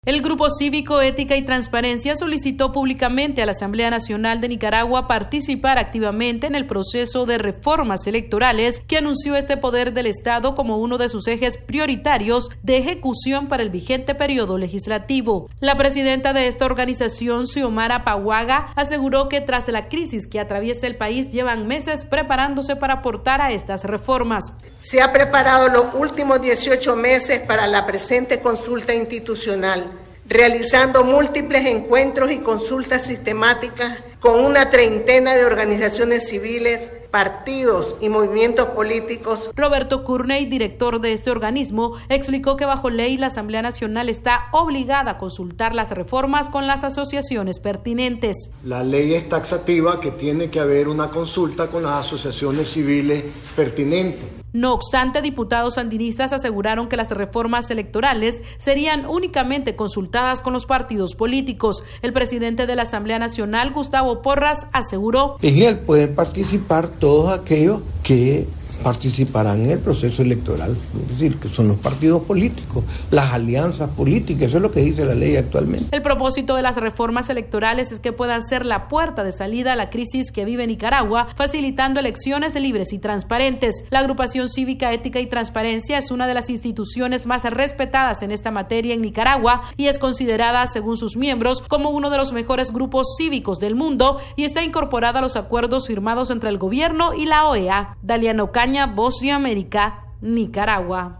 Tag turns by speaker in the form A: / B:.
A: El Grupo Cívico, Ética y Transparencia solicitó públicamente a la Asamblea Nacional de Nicaragua participar activamente en el proceso de reformas electorales que anunció este poder del Estado como uno de sus ejes prioritarios de ejecución para el vigente periodo legislativo. La presidenta de esta organización, Xiomara Paguaga, aseguró que tras la crisis que atraviesa el país llevan meses preparándose para aportar a estas reformas.
B: Se ha preparado los últimos 18 meses para la presente consulta institucional, realizando múltiples encuentros y consultas sistemáticas con una treintena de organizaciones civiles, partidos y movimientos políticos.
A: Roberto Curney, director de este organismo, explicó que bajo ley la Asamblea Nacional está obligada a consultar las reformas con las asociaciones pertinentes.
C: La ley es taxativa que tiene que haber una consulta con las asociaciones civiles pertinentes.
A: No obstante, diputados sandinistas aseguraron que las reformas electorales serían únicamente consultadas con los partidos políticos. El presidente de la Asamblea Nacional, Gustavo Porras, aseguró:
D: en él pueden participar todos aquellos que participarán en el proceso electoral, es decir, que son los partidos políticos, las alianzas políticas, eso es lo que dice la ley actualmente.
A: El propósito de las reformas electorales es que puedan ser la puerta de salida a la crisis que vive Nicaragua, facilitando elecciones libres y transparentes. La agrupación cívica, ética y transparencia es una de las instituciones más respetadas en esta materia en Nicaragua y es considerada, según sus miembros, como uno de los mejores grupos cívicos del mundo y está incorporada a los acuerdos firmados entre el gobierno y la OEA. Daliano Caña, Voz de América, Nicaragua.